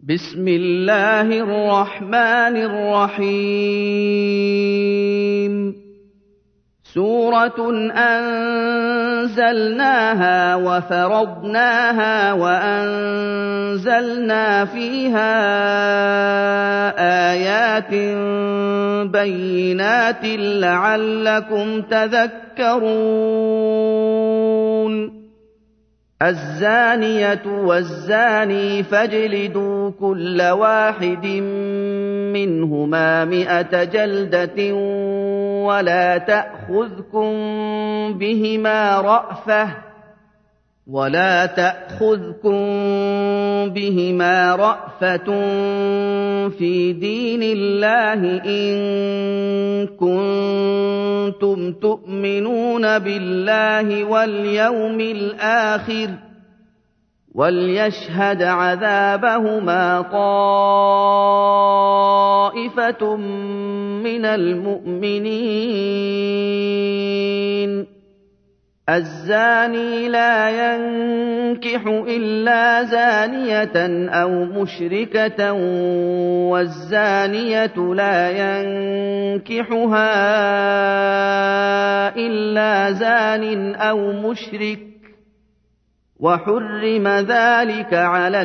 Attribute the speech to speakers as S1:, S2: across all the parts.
S1: بسم الله الرحمن الرحيم سورة أنزلناها وفرضناها وأنزلنا فيها آيات بينات لعلكم تذكرون الزانية والزاني فاجلدوا كل واحد منهما 100 جلدة ولا تأخذكم بهما رأفة في دين الله إن كنتم تؤمنون بالله واليوم الآخر وليشهد عذابهما طائفة من المؤمنين الزاني لا ينكح إلا زانية أو مشركة والزانية لا ينكحها إلا زان أو مشرك وحرم ذلك على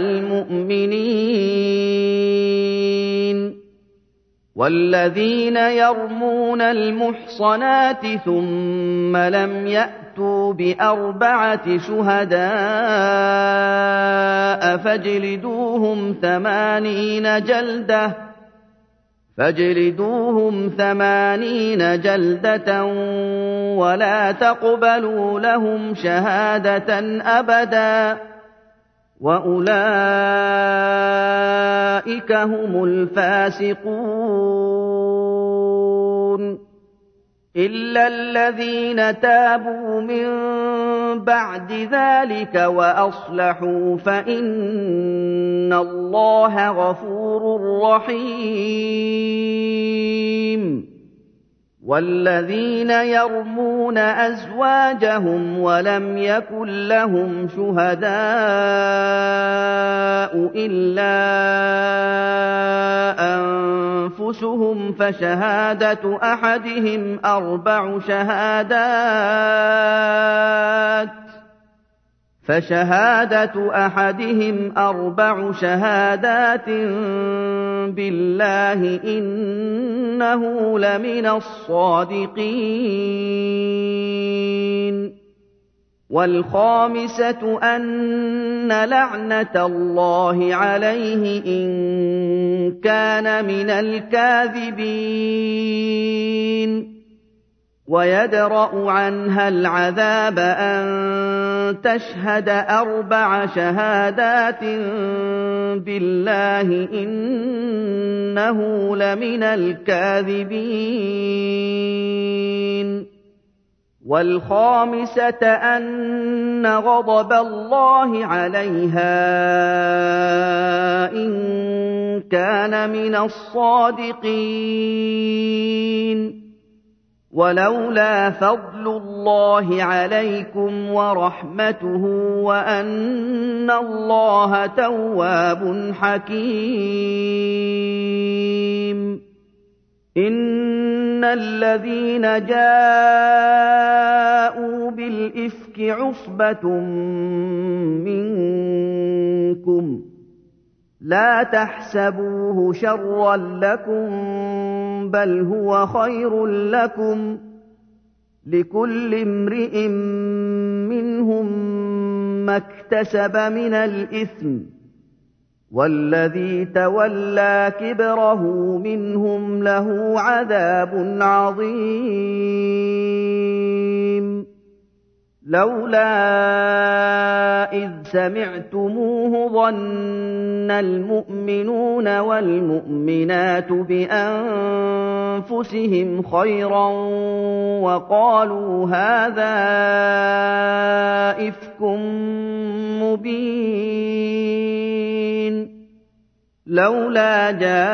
S1: المؤمنين والذين يرمون المحصنات ثم لم يأتوا ب4 شهداء فاجلدوهم 80 جلدة ولا تقبلوا لهم شهادة أبدا وأولئك هم الفاسقون إلا الذين تابوا من بعد ذلك وأصلحوا فإن الله غفور رحيم والذين يرمون أزواجهم ولم يكن لهم شهداء إلا أنفسهم فشهادة أحدهم 4 شهادات بالله إنه لمن الصادقين والخامسة أن لعنة الله عليه إن كان من الكاذبين ويدرأ عنها العذاب أن تشهد 4 شهادات بالله إنه لمن الكاذبين والخامسة أن غضب الله عليها إن كان من الصادقين ولولا فضل الله عليكم ورحمته وأن الله تواب حكيم إن الذين جاءوا بالإفك عصبة منكم لا تحسبوه شرا لكم بل هو خير لكم لكل امرئ منهم ما اكتسب من الإثم والذي تولى كبره منهم له عذاب عظيم لولا إذ سمعتموه ظن المؤمنون والمؤمنات بأنفسهم خيرا وقالوا هذا إفك مبين لولا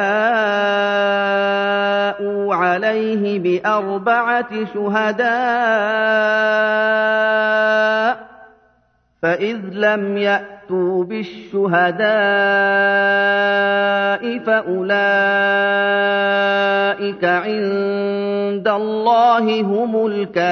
S1: جاءوا عليه ب4 شهداء فإذ لم يأتوا بالشهداء فأولئك عند الله هم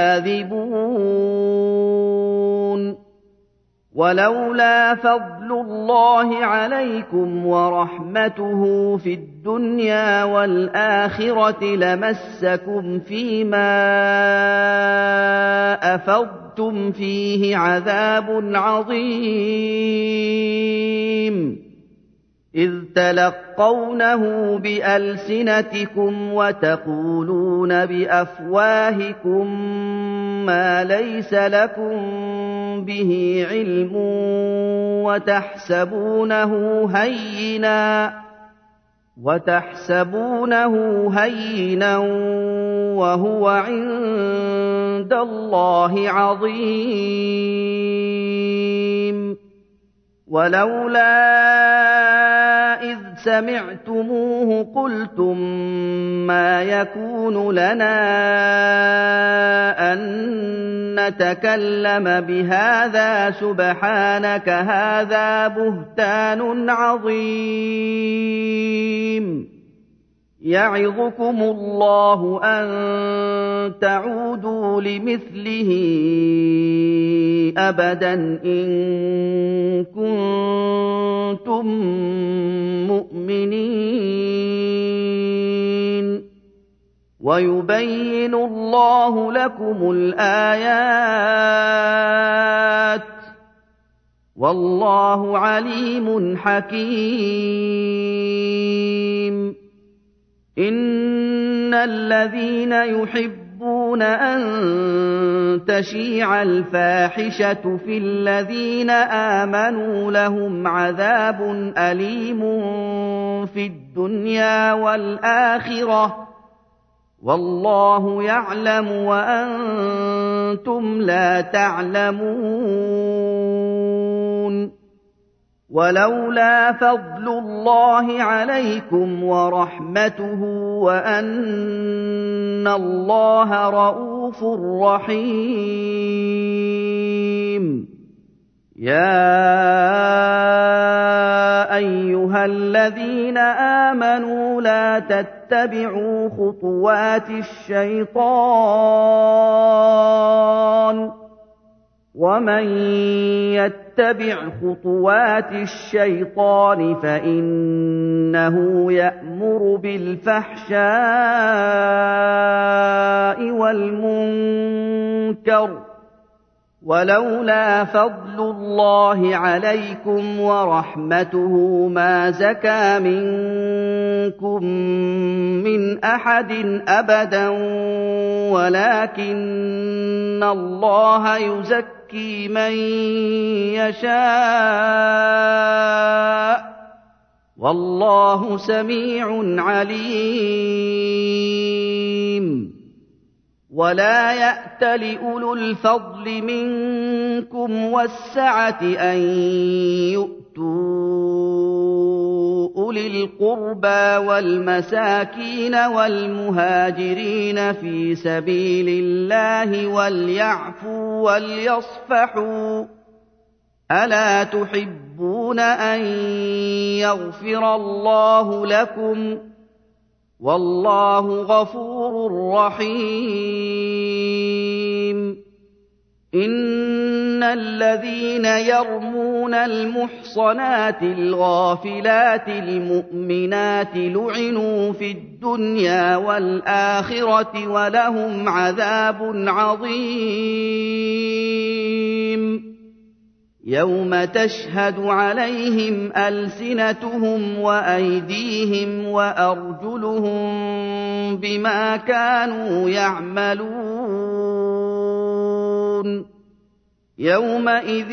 S1: الكاذبون. ولولا فضل الله عليكم ورحمته في الدنيا والآخرة لمسكم فيما أفضتم فيه عذاب عظيم، إذ تلقونه بألسنتكم وتقولون بأفواهكم ما ليس لكم به علم وتحسبونه هينا وهو عند الله عظيم. ولولا إذ سمعتموه قلتم ما يكون لنا أن نتكلم بهذا سبحانك هذا بهتان عظيم. يعظكم الله أن تعودوا لمثله أبدا إن كنتم مؤمنين. ويبين الله لكم الآيات والله عليم حكيم. إن الذين يحبون أن تشيع الفاحشة في الذين آمنوا لهم عذاب أليم في الدنيا والآخرة والله يعلم وأنتم لا تعلمون. ولولا فضل الله عليكم ورحمته وأن الله رءوف رحيم. يا أيها الذين آمنوا لا تتبعوا خطوات الشيطان ومن يتبع خطوات الشيطان فإنه يأمر بالفحشاء والمنكر. ولولا فضل الله عليكم ورحمته ما زكى منكم من أحد أبدا ولكن الله يزكي من يشاء والله سميع عليم. ولا يأتل أولو الفضل منكم والسعة أن يؤتوا أولي القربى والمساكين والمهاجرين في سبيل الله وليعفوا وليصفحوا ألا تحبون أن يغفر الله لكم والله غفور رحيم. إن الذين يرمون المحصنات الغافلات المؤمنات لعنوا في الدنيا والآخرة ولهم عذاب عظيم. يوم تشهد عليهم ألسنتهم وأيديهم وأرجلهم بما كانوا يعملون. يومئذ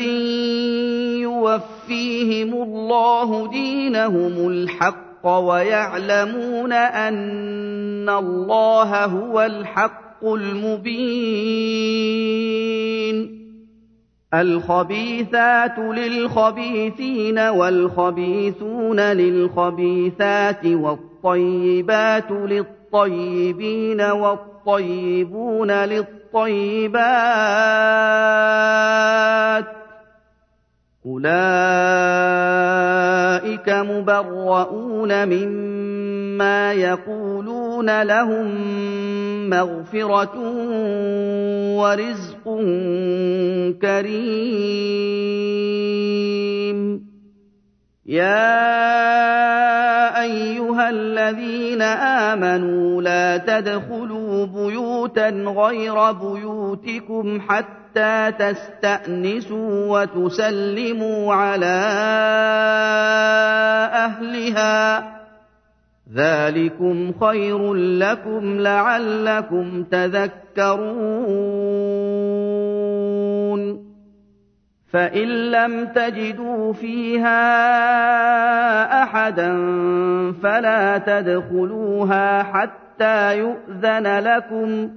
S1: يوفيهم الله دينهم الحق ويعلمون أن الله هو الحق المبين. الخبيثات للخبيثين والخبيثون للخبيثات والطيبات للطيبين والطيبون للطيبات أولئك أُولَٰئِكَ مُبَرَّءُونَ مِمَّا يَقُولُونَ لَهُم مَّغْفِرَةٌ وَرِزْقٌ كَرِيمٌ يَا أَيُّهَا الَّذِينَ آمَنُوا لَا تَدْخُلُوا بُيُوتًا غَيْرَ بُيُوتِكُمْ حَتَّىٰ تَسْتَأْنِسُوا وَتُسَلِّمُوا عَلَىٰ أَهْلِهَا ۚ ذَٰلِكُمْ خَيْرٌ لَّكُمْ لَعَلَّكُمْ تَذَكَّرُونَ فَإِن لَّمْ تَجِدُوا فِيهَا أَحَدًا فَلَا تَدْخُلُوهَا حَتَّىٰ يُؤْذَنَ لَكُمْ ۖ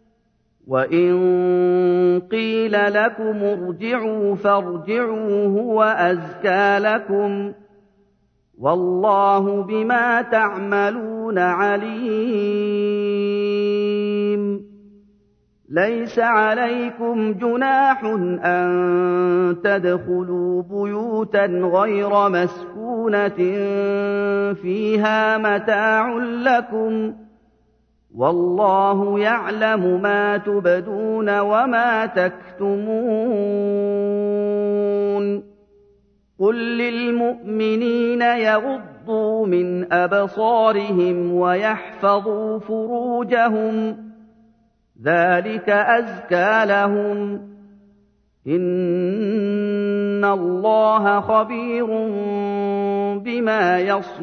S1: وَإِن قِيلَ لَكُمُ ارْجِعُوا فَارْجِعُوا هُوَ أَزْكَىٰ لَكُمْ ۚ وَاللَّهُ بِمَا تَعْمَلُونَ عَلِيمٌ لَيْسَ عَلَيْكُمْ جُنَاحٌ أَن تَدْخُلُوا بُيُوتًا غَيْرَ مَسْكُونَةٍ فِيهَا مَتَاعٌ لَّكُمْ ۚ وَاللَّهُ يَعْلَمُ مَا تُبْدُونَ وَمَا تَكْتُمُونَ قُل لِّلْمُؤْمِنِينَ يَغُضُّوا مِنْ أَبْصَارِهِمْ وَيَحْفَظُوا فُرُوجَهُمْ ۚ ذَٰلِكَ أَزْكَىٰ لَهُمْ ۗ إِنَّ اللَّهَ خَبِيرٌ بِمَا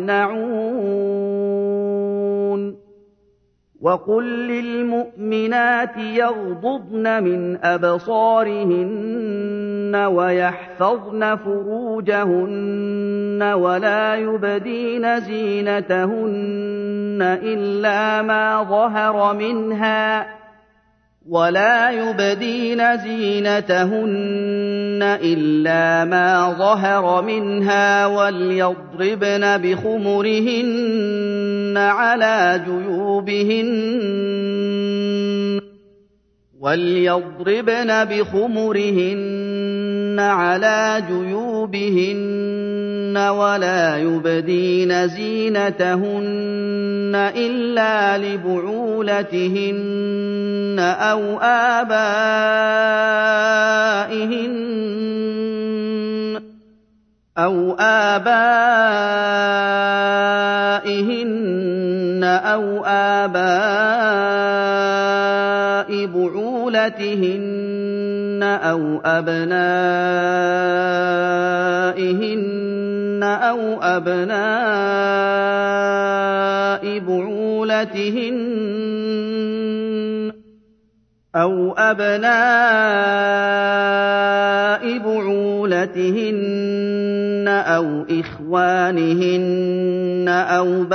S1: يَصْنَعُونَ وَقُل لِّلْمُؤْمِنَاتِ يَغْضُضْنَ مِنْ أَبْصَارِهِنَّ وَيَحْفَظْنَ فُرُوجَهُنَّ وَلَا يُبْدِينَ زِينَتَهُنَّ إِلَّا مَا ظَهَرَ مِنْهَا وَلْيَضْرِبْنَ بِخُمُرِهِنَّ عَلَىٰ جُيُوبِهِنَّ وَلَا يُبْدِينَ زِينَتَهُنَّ إِلَّا لِبُعُولَتِهِنَّ أَوْ آبَائِهِنَّ أَوْ آبَاءِ بُعُولَتِهِنَّ أَوْ أَبْنَائِهِنَّ أَوْ أَبْنَاءِ بُعُولَتِهِنَّ أَوْ إِخْوَانِهِنَّ أَوْ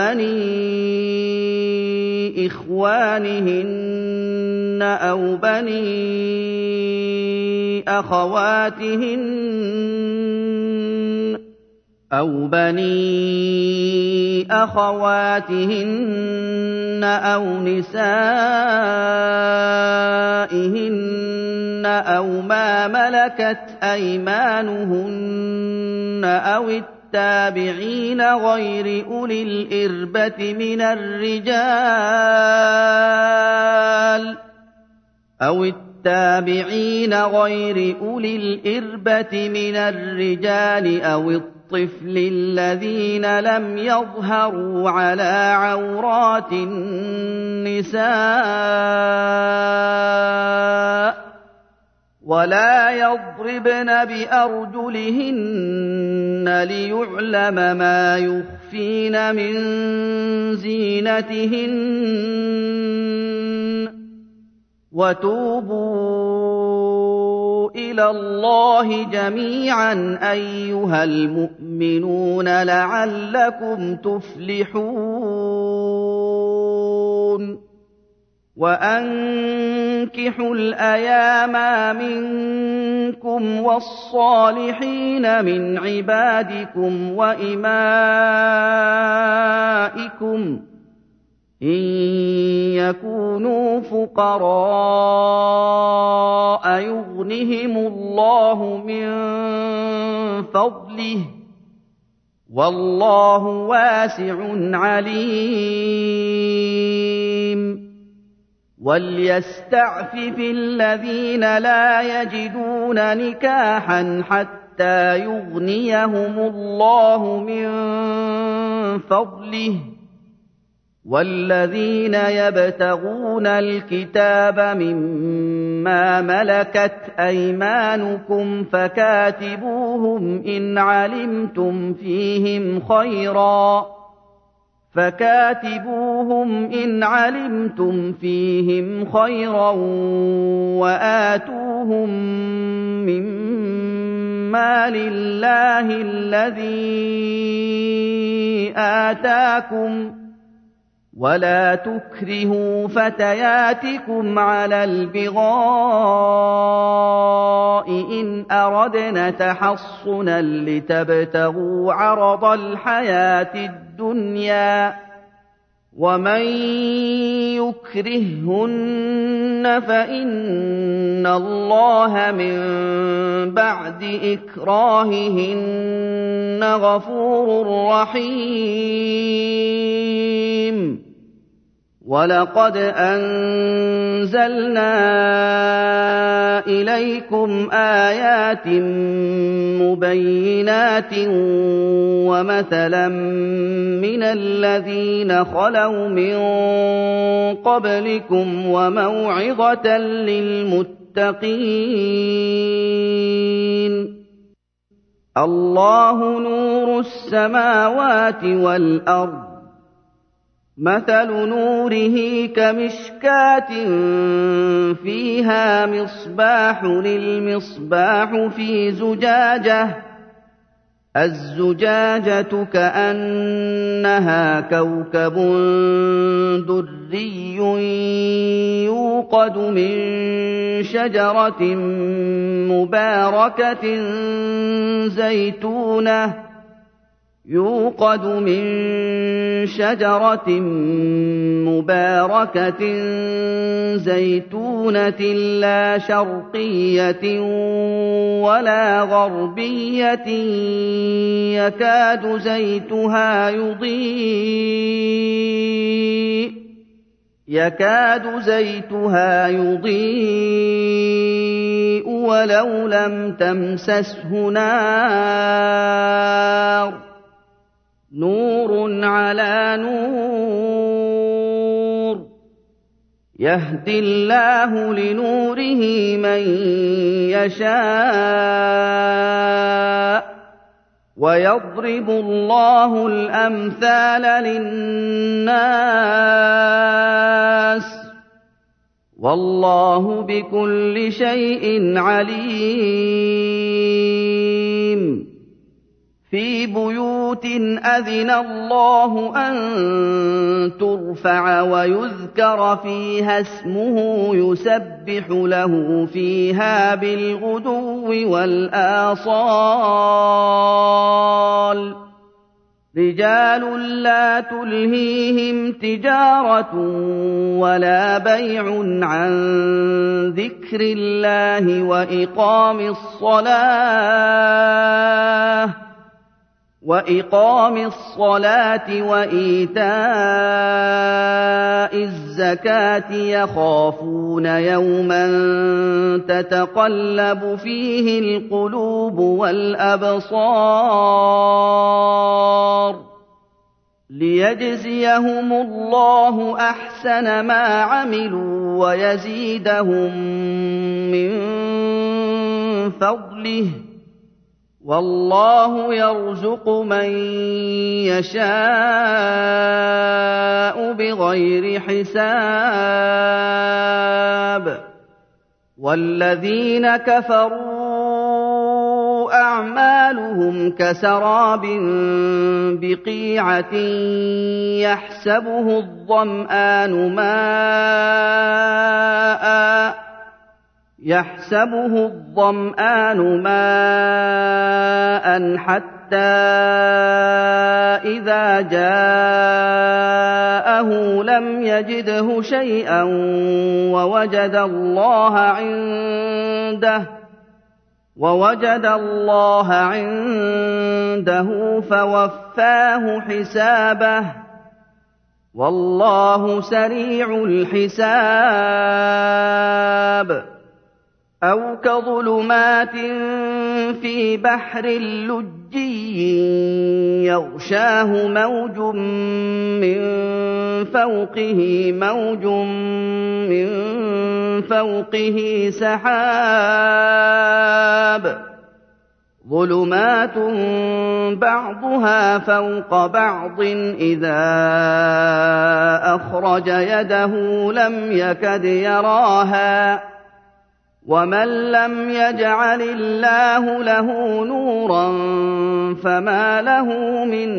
S1: بَنِي إِخْوَانِهِنَّ أَوْ بَنِي أَخَوَاتِهِنَّ أَوْ نِسَائِهِنَّ أَوْ مَا مَلَكَتْ أَيْمَانُهُنَّ أَوِ التَّابِعِينَ غَيْرِ أُولِي الْإِرْبَةِ مِنَ الرِّجَالِ أَوِ الطِّفْلِ الَّذِينَ لَمْ يَظْهَرُوا عَلَىٰ عَوْرَاتِ النِّسَاءِ ۖ وَلَا يَضْرِبْنَ بِأَرْجُلِهِنَّ لِيُعْلَمَ مَا يُخْفِينَ مِن زِينَتِهِنَّ ۚ وَتُوبُوا إِلَى اللَّهِ جَمِيعًا أَيُّهَا الْمُؤْمِنُونَ لَعَلَّكُمْ تُفْلِحُونَ وَأَنكِحُوا الْأَيَامَىٰ مِنكُمْ وَالصَّالِحِينَ مِنْ عِبَادِكُمْ وَإِمَائِكُمْ إِن يَكُونُوا فُقَرَاءَ يُغْنِهِمُ اللَّهُ مِن فَضْلِهِ ۗ وَاللَّهُ وَاسِعٌ عَلِيمٌ وَلْيَسْتَعْفِفِ الَّذِينَ لَا يَجِدُونَ نِكَاحًا حَتَّىٰ يُغْنِيَهُمُ اللَّهُ مِن فَضْلِهِ ۗ وَالَّذِينَ يَبْتَغُونَ الْكِتَابَ مِمَّا مَلَكَتْ أَيْمَانُكُمْ فَكَاتِبُوهُمْ إِنْ عَلِمْتُمْ فِيهِمْ خَيْرًا وَآتُوهُم مِّن مَّالِ اللَّهِ الَّذِي آتَاكُمْ ۚ وَلَا تُكْرِهُوا فَتَيَاتِكُمْ عَلَى الْبِغَاءِ إِنْ أَرَدْنَ تَحَصُّنًا لِّتَبْتَغُوا عَرَضَ الْحَيَاةِ الدُّنْيَا ۚ وَمَن يُكْرِههُّنَّ فَإِنَّ اللَّهَ مِن بَعْدِ إِكْرَاهِهِنَّ غَفُورٌ رَّحِيمٌ وَلَقَدْ أَنزَلْنَا إِلَيْكُمْ آيَاتٍ مُّبَيِّنَاتٍ وَمَثَلًا مِّنَ الَّذِينَ خَلَوْا مِن قَبْلِكُمْ وَمَوْعِظَةً لِّلْمُتَّقِينَ اللَّهُ نُورُ السَّمَاوَاتِ وَالْأَرْضِ ۚ مَثَلُ نُورِهِ كَمِشْكَاةٍ فِيهَا مِصْبَاحٌ الْمِصْبَاحُ فِي زُجَاجَةٍ ۖ الزُّجَاجَةُ كَأَنَّهَا كَوْكَبٌ دُرِّيٌّ يُوقَدُ مِن شَجَرَةٍ مُّبَارَكَةٍ زَيْتُونَةٍ لَّا شَرْقِيَّةٍ وَلَا غَرْبِيَّةٍ يَكَادُ زَيْتُهَا يُضِيءُ وَلَوْ لَمْ تَمْسَسْهُ نَارٌ ۚ نُّورٌ عَلَىٰ نُورٍ ۗ يَهْدِي اللَّهُ لِنُورِهِ مَن يَشَاءُ ۚ وَيَضْرِبُ اللَّهُ الْأَمْثَالَ لِلنَّاسِ ۗ وَاللَّهُ بِكُلِّ شَيْءٍ عَلِيمٌ فِي بُيُوتٍ أَذِنَ اللَّهُ أَن تُرْفَعَ وَيُذْكَرَ فِيهَا اسْمُهُ يُسَبِّحُ لَهُ فِيهَا بِالْغُدُوِّ وَالْآصَالِ رِجَالٌ لَّا تُلْهِيهِمْ تِجَارَةٌ وَلَا بَيْعٌ عَن ذِكْرِ اللَّهِ وَإِقَامِ الصَّلَاةِ وَإِيتَاءِ الزَّكَاةِ يَخَافُونَ يَوْمًا تَتَقَلَّبُ فِيهِ الْقُلُوبُ وَالْأَبْصَارُ لِيَجْزِيَهُمُ اللَّهُ أَحْسَنَ مَا عَمِلُوا وَيَزِيدَهُم مِّن فَضْلِهِ ۗ وَاللَّهُ يَرْزُقُ مَن يَشَاءُ بِغَيْرِ حِسَابٍ وَالَّذِينَ كَفَرُوا أَعْمَالُهُمْ كَسَرَابٍ بِقِيعَةٍ يَحْسَبُهُ الظَّمْآنُ مَاءً حَتَّىٰ إِذَا جَاءَهُ لَمْ يَجِدْهُ شَيْئًا وَوَجَدَ اللَّهَ عِندَهُ وَوَجَدَ اللَّهَ عِندَهُ فَوَفَّاهُ حِسَابَهُ ۗ وَاللَّهُ سَرِيعُ الْحِسَابِ. أَوْ كَظُلُمَاتٍ فِي بَحْرٍ لُجِّيٍّ يَغْشَاهُ مَوْجٌ مِّن فَوْقِهِ مَوْجٌ مِّن فَوْقِهِ سَحَابٌ ۚ ظُلُمَاتٌ بَعْضُهَا فَوْقَ بَعْضٍ إِذَا أَخْرَجَ يَدَهُ لَمْ يَكَدْ يَرَاهَا ۗ وَمَن لَّمْ يَجْعَلِ اللَّهُ لَهُ نُورًا فَمَا لَهُ مِن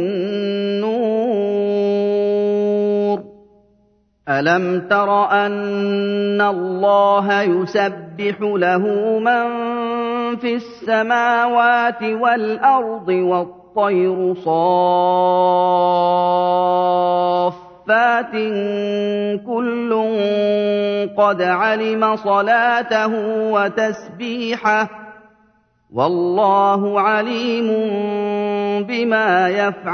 S1: نُّورٍ. أَلَمْ تَرَ أَنَّ اللَّهَ يُسَبِّحُ لَهُ مَن فِي السَّمَاوَاتِ وَالْأَرْضِ وَالطَّيْرُ صَافَّاتٍ كُلٌّ قَدْ عَلِمَ صَلَاتَهُ وَتَسْبِيحَهُ ۗ وَاللَّهُ عَلِيمٌ بِمَا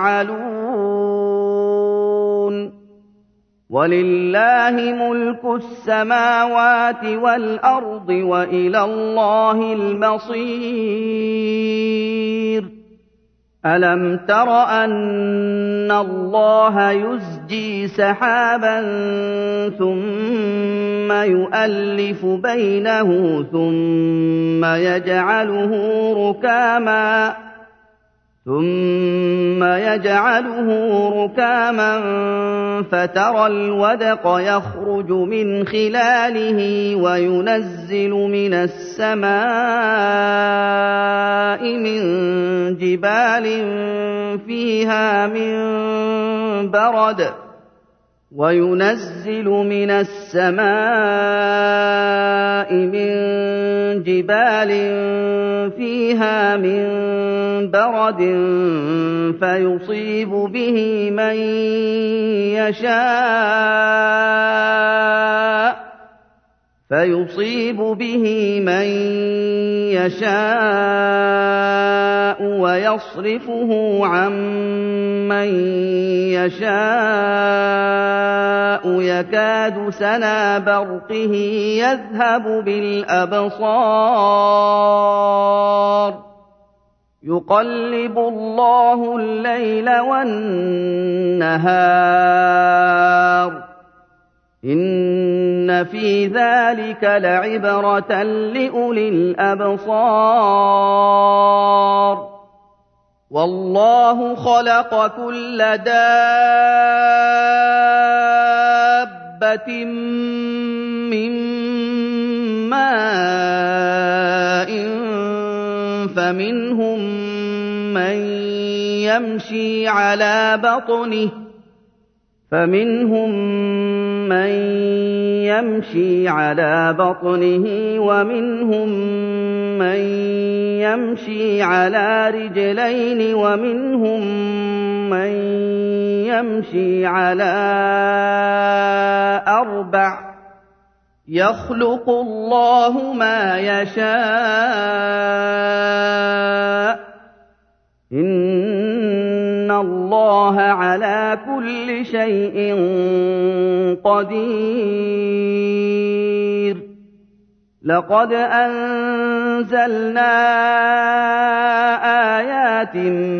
S1: يَفْعَلُونَ. وَلِلَّهِ مُلْكُ السَّمَاوَاتِ وَالْأَرْضِ وَإِلَى اللَّهِ الْمَصِيرُ. أَلَمْ تَرَ أَنَّ اللَّهَ يُزْجِي سَحَابًا ثُمَّ يُؤَلِّفُ بَيْنَهُ ثُمَّ يَجْعَلُهُ رُكَامًا فَتَرَى الْوَدْقَ يَخْرُجُ مِنْ خِلَالِهِ وَيُنَزِّلُ مِنَ السَّمَاءِ مِن جِبَالٍ فِيهَا مِن بَرَدٍ فَيُصِيبُ بِهِ مَن يَشَاءُ وَيَصْرِفُهُ عَن مَّن يَشَاءُ يَكَادُ سَنَا بَرْقِهِ يَذْهَبُ بِالْأَبْصَارِ يُقَلِّبُ اللَّهُ اللَّيْلَ وَالنَّهَارَ ۚ إِنَّ فِي ذَٰلِكَ لَعِبْرَةً لِّأُولِي الْأَبْصَارِ. وَاللَّهُ خَلَقَ كُلَّ دَابَّةٍ مِّن مَّاءٍ فَمِنْهُم مَّن يَمْشِي عَلَىٰ بَطْنِهِ وَمِنْهُم مَّن يَمْشِي عَلَىٰ رِجْلَيْنِ وَمِنْهُم مَّن يَمْشِي عَلَىٰ أَرْبَعٍ ۚ يَخْلُقُ اللَّهُ مَا يَشَاءُ ۚ إِنَّ اللَّهَ عَلَىٰ كُلِّ شَيْءٍ قَدِيرٌ. لَقَدْ أَنزَلْنَا آيَاتٍ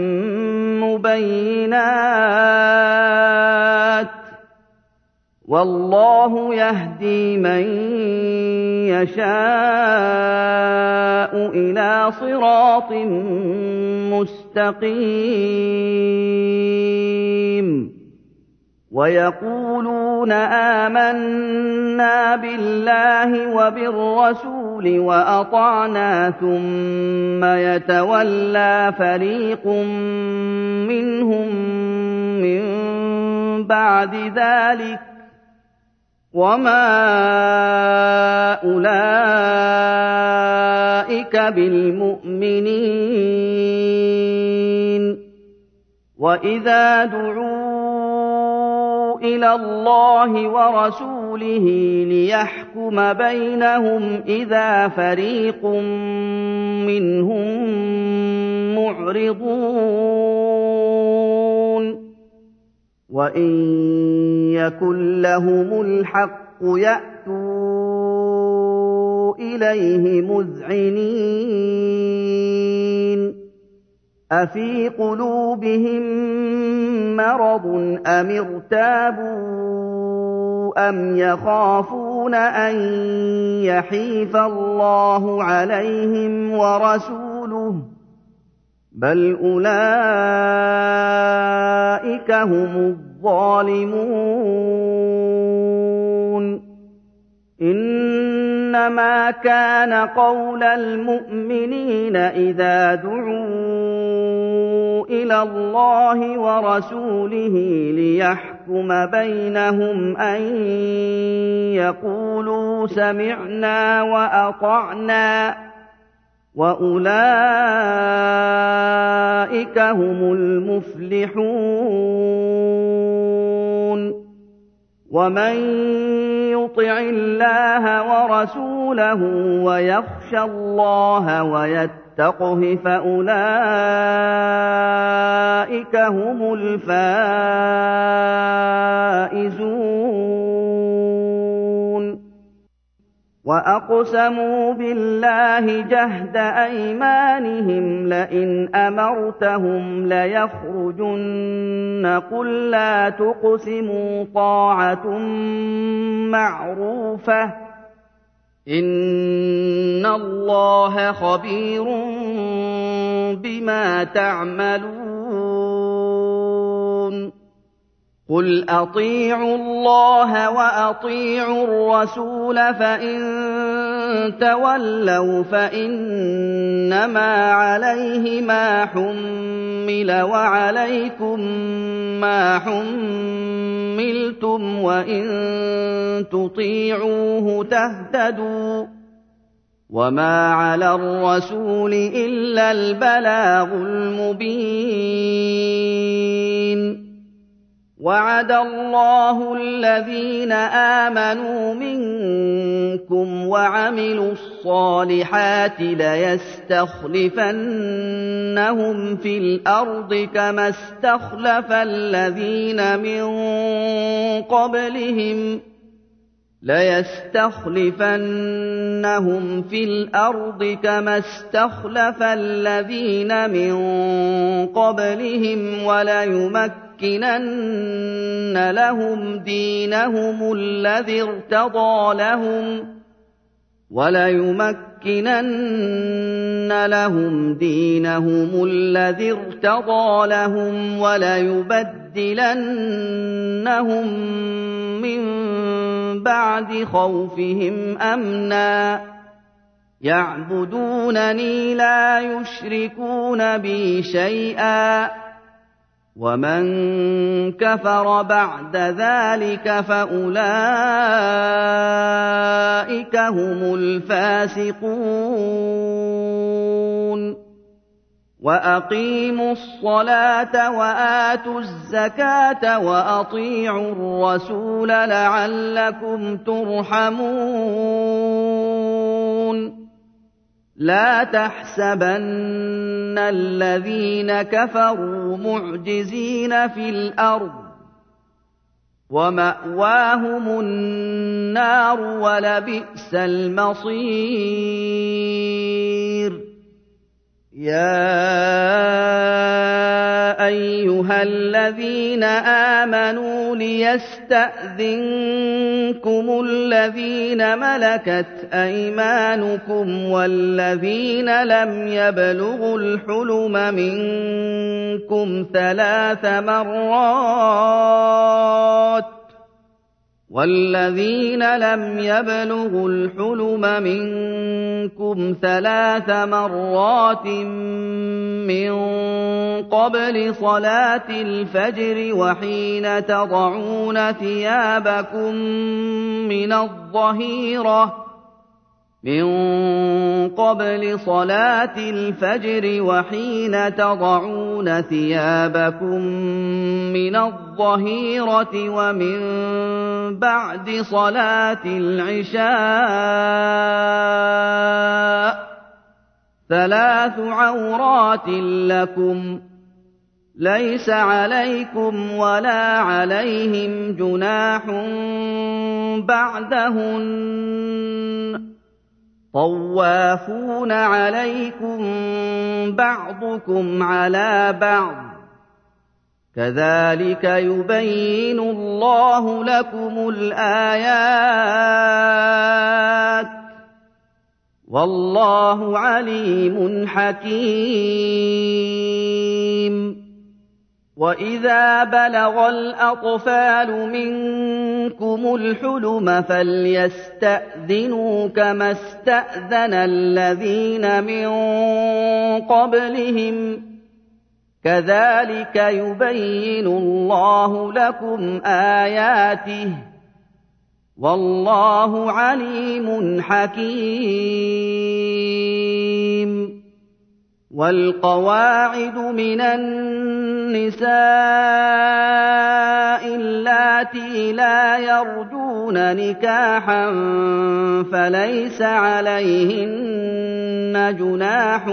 S1: مُّبَيِّنَاتٍ ۚ وَاللَّهُ يَهْدِي مَن يَشَاءُ إِلَىٰ صِرَاطٍ مُّسْتَقِيمٍ. وَيَقُولُونَ آمَنَّا بِاللَّهِ وَبِالرَّسُولِ وَأَطَعْنَا ثُمَّ يَتَوَلَّىٰ فَرِيقٌ مِّنْهُم مِّن بَعْدِ ذَٰلِكَ ۚ وَمَا أُولَٰئِكَ بِالْمُؤْمِنِينَ. وَإِذَا دُعُوا إِلَى اللَّهِ وَرَسُولِهِ لِيَحْكُمَ بَيْنَهُمْ إِذَا فَرِيقٌ مِّنْهُم مُّعْرِضُونَ وَإِن يَكُن لَّهُمُ الْحَقُّ يَأْتُوا إِلَيْهِ مُذْعِنِينَ أَفِي قُلُوبِهِم مَّرَضٌ أَمِ ارْتَابُوا أَمْ يَخَافُونَ أَن يَحِيفَ اللَّهُ عَلَيْهِمْ وَرَسُولُهُ ۚ بَلْ أُولَٰئِكَ هُمُ الظَّالِمُونَ إِنَّمَا كَانَ قَوْلَ الْمُؤْمِنِينَ إِذَا دُعُوا إِلَى اللَّهِ وَرَسُولِهِ لِيَحْكُمَ بَيْنَهُمْ أَن يَقُولُوا سَمِعْنَا وَأَطَعْنَا ۚ وَأُولَٰئِكَ هُمُ المفلحون وَمَن يُطِعِ اللَّهَ وَرَسُولَهُ وَيَخْشَ اللَّهَ وَيَتَّقْهِ فَأُولَٰئِكَ هُمُ الْفَائِزُونَ وَأَقْسَمُوا بِاللَّهِ جَهْدَ أَيْمَانِهِمْ لَئِنْ أَمَرْتَهُمْ لَيَخْرُجُنَّ قُل لَّا تُقْسِمُوا طَاعَةٌ مَّعْرُوفَةٌ ۚ إِنَّ اللَّهَ خَبِيرٌ بِمَا تَعْمَلُونَ قُلْ أَطِيعُوا اللَّهَ وَأَطِيعُوا الرَّسُولَ فَإِن تَوَلَّوْا فَإِنَّمَا عَلَيْهِ مَا حُمِّلَ وَعَلَيْكُم مَّا حُمِّلْتُمْ ۖ وَإِن تُطِيعُوهُ تَهْتَدُوا ۚ وَمَا عَلَى الرَّسُولِ إِلَّا الْبَلَاغُ الْمُبِينُ وَعَدَ اللَّهُ الَّذِينَ آمَنُوا مِنكُمْ وَعَمِلُوا الصَّالِحَاتِ لَيَسْتَخْلِفَنَّهُمْ فِي الْأَرْضِ كَمَا اسْتَخْلَفَ الَّذِينَ مِن قَبْلِهِمْ وَلَيُمَكِّنَنَّ لَهُمْ دِينَهُمُ الَّذِي ارْتَضَىٰ لَهُمْ وَلَيُبَدِّلَنَّهُم مِّن بَعْدِ خَوْفِهِمْ أَمْنًا ۚ يَعْبُدُونَنِي لَا يُشْرِكُونَ بِي شَيْئًا ۚ وَمَن كَفَرَ بَعْدَ ذَٰلِكَ فَأُولَٰئِكَ هُمُ الْفَاسِقُونَ وَأَقِيمُوا الصَّلَاةَ وَآتُوا الزَّكَاةَ وَأَطِيعُوا الرَّسُولَ لَعَلَّكُمْ تُرْحَمُونَ لَا تَحْسَبَنَّ الَّذِينَ كَفَرُوا مُعْجِزِينَ فِي الْأَرْضِ ۚ وَمَأْوَاهُمُ النَّارُ ۖ وَلَبِئْسَ الْمَصِيرُ يَا أَيُّهَا الَّذِينَ آمَنُوا لِيَسْتَأْذِنكُمُ الَّذِينَ مَلَكَتْ أَيْمَانُكُمْ وَالَّذِينَ لَمْ يَبْلُغُوا الْحُلُمَ مِنكُمْ ثَلَاثَ مرات من قبل صلاة الفجر وحين تضعون ثيابكم من الظهيرة مِن قَبْلِ صَلَاةِ الْفَجْرِ وَحِينَ تَضَعُونَ ثِيَابَكُم مِّنَ الظَّهِيرَةِ وَمِن بَعْدِ صَلَاةِ الْعِشَاءِ ۚ ثَلَاثُ عَوْرَاتٍ لَّكُمْ ۚ لَيْسَ عَلَيْكُمْ وَلَا عَلَيْهِمْ جُنَاحٌ بَعْدَهُنَّ ۚ طَوَّافُونَ عَلَيْكُم بَعْضُكُمْ عَلَىٰ بَعْضٍ ۚ كَذَٰلِكَ يُبَيِّنُ اللَّهُ لَكُمُ الْآيَاتِ ۗ وَاللَّهُ عَلِيمٌ حَكِيمٌ. وَإِذَا بَلَغَ الْأَطْفَالُ مِنكُمُ الْحُلُمَ فَلْيَسْتَأْذِنُوا كَمَا اسْتَأْذَنَ الَّذِينَ مِن قَبْلِهِمْ ۚ كَذَٰلِكَ يُبَيِّنُ اللَّهُ لَكُمْ آيَاتِهِ ۗ وَاللَّهُ عَلِيمٌ حَكِيمٌ. وَالْقَوَاعِدُ مِنَ النِّسَاءِ اللَّاتِي لَا يَرْجُونَ نِكَاحًا فَلَيْسَ عَلَيْهِنَّ جُنَاحٌ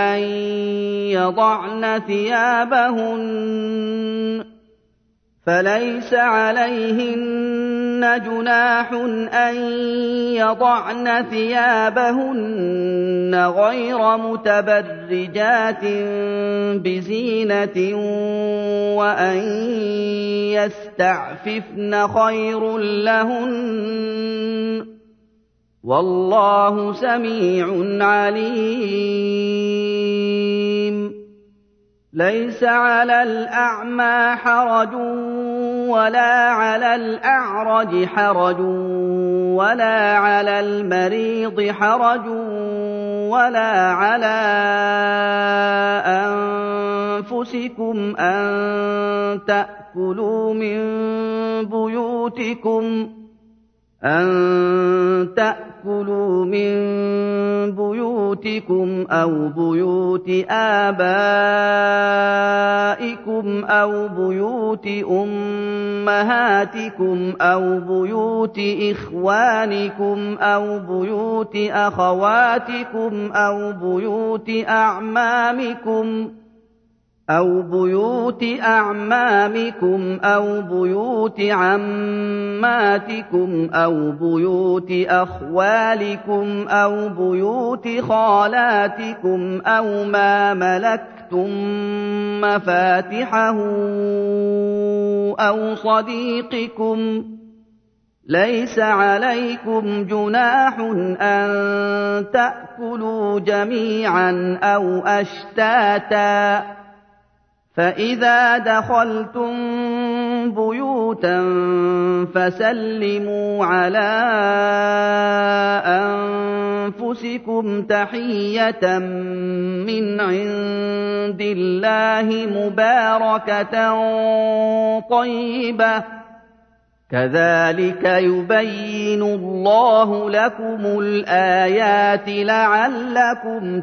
S1: أَن يَضَعْنَ ثِيَابَهُنَّ غَيْرَ مُتَبَرِّجَاتٍ بِزِينَةٍ ۖ وَأَن يَسْتَعْفِفْنَ خَيْرٌ لَّهُنَّ ۗ وَاللَّهُ سَمِيعٌ عَلِيمٌ. لَيْسَ عَلَى الْأَعْمَىٰ حَرَجٌ وَلَا عَلَى الْأَعْرَجِ حَرَجٌ وَلَا عَلَى الْمَرِيضِ حَرَجٌ وَلَا عَلَىٰ أَنفُسِكُمْ أَن تَأْكُلُوا مِن بُيُوتِكُمْ أَوْ بُيُوتِ آبَائِكُمْ أَوْ بُيُوتِ أُمَّهَاتِكُمْ أَوْ بُيُوتِ إِخْوَانِكُمْ أَوْ بُيُوتِ أَخَوَاتِكُمْ أَوْ بُيُوتِ أَعْمَامِكُمْ أَوْ بُيُوتِ عَمَّاتِكُمْ أَوْ بُيُوتِ أَخْوَالِكُمْ أَوْ بُيُوتِ خَالَاتِكُمْ أَوْ مَا مَلَكْتُم مَّفَاتِحَهُ أَوْ صَدِيقِكُمْ ۚ لَيْسَ عَلَيْكُمْ جُنَاحٌ أَن تَأْكُلُوا جَمِيعًا أَوْ أَشْتَاتًا ۚ فَإِذَا دَخَلْتُم بُيُوتًا فَسَلِّمُوا عَلَىٰ أَنفُسِكُمْ تَحِيَّةً مِّنْ عِندِ اللَّهِ مُبَارَكَةً طَيِّبَةً ۚ كَذَٰلِكَ يُبَيِّنُ اللَّهُ لَكُمُ الْآيَاتِ لَعَلَّكُمْ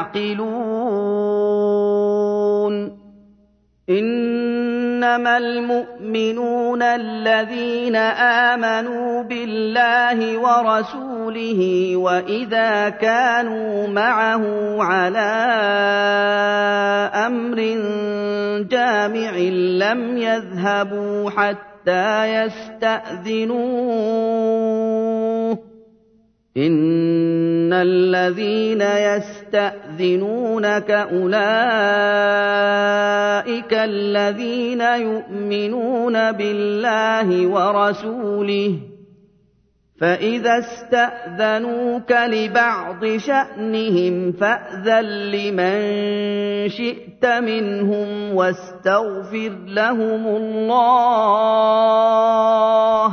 S1: تَعْقِلُونَ. إِنَّمَا الْمُؤْمِنُونَ الَّذِينَ آمَنُوا بِاللَّهِ وَرَسُولِهِ وَإِذَا كَانُوا مَعَهُ عَلَىٰ أَمْرٍ جَامِعٍ لَّمْ يَذْهَبُوا حَتَّىٰ يَسْتَأْذِنُوهُ ۚ إِنَّ الَّذِينَ يَسْتَأْذِنُونَكَ أُولَٰئِكَ الَّذِينَ يُؤْمِنُونَ بِاللَّهِ وَرَسُولِهِ ۚ فَإِذَا اسْتَأْذَنُوكَ لِبَعْضِ شَأْنِهِمْ فَأْذَن لِّمَن شِئْتَ مِنْهُمْ وَاسْتَغْفِرْ لَهُمُ اللَّهَ ۚ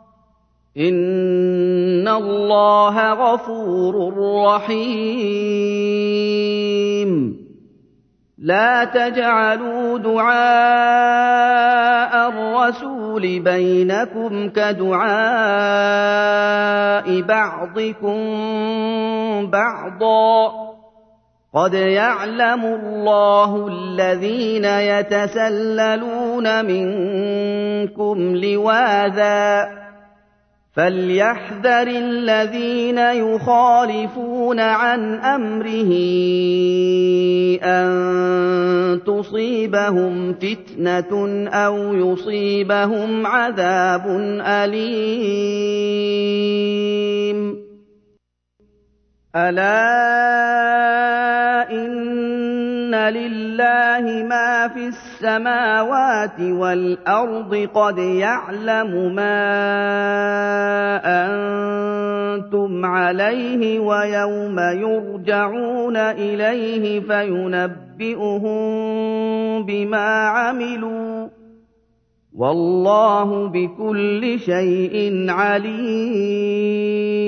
S1: إِنَّ اللَّهَ غَفُورٌ رَّحِيمٌ. لَّا تَجْعَلُوا دُعَاءَ الرَّسُولِ بَيْنَكُمْ كَدُعَاءِ بَعْضِكُم بَعْضًا ۚ قَدْ يَعْلَمُ اللَّهُ الَّذِينَ يَتَسَلَّلُونَ مِنكُمْ لِوَاذًا ۚ فَلْيَحْذَرِ الَّذِينَ يُخَالِفُونَ عَنْ أَمْرِهِ أَن تُصِيبَهُمْ فِتْنَةٌ أَوْ يُصِيبَهُمْ عَذَابٌ أَلِيمٌ أَلَا إِنَّ لِلَّهِ مَا فِي السَّمَاوَاتِ وَالْأَرْضِ ۚ قَدْ يَعْلَمُ مَا أَنتُمْ عَلَيْهِ وَيَوْمَ يُرْجَعُونَ إِلَيْهِ فَيُنَبِّئُهُم بِمَا عَمِلُوا ۗ وَاللَّهُ بِكُلِّ شَيْءٍ عَلِيمٌ